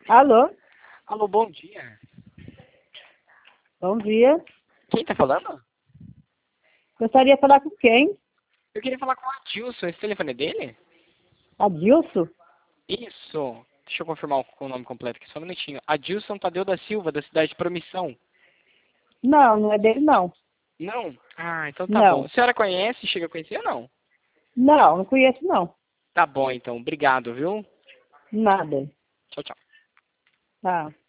Alô? Alô, bom dia. Bom dia. Quem tá falando? Gostaria de falar com quem? Eu queria falar com o Adilson. Esse telefone é dele? Adilson? Isso. Deixa eu confirmar o nome completo aqui, só um minutinho. Adilson Tadeu da Silva, da cidade de Promissão. Não, não é dele, não. Não? Ah, então tá bom. Não. A senhora conhece? Chega a conhecer ou não? Não, não conheço, não. Tá bom, então. Obrigado, viu? Nada. Tchau, tchau. Tá.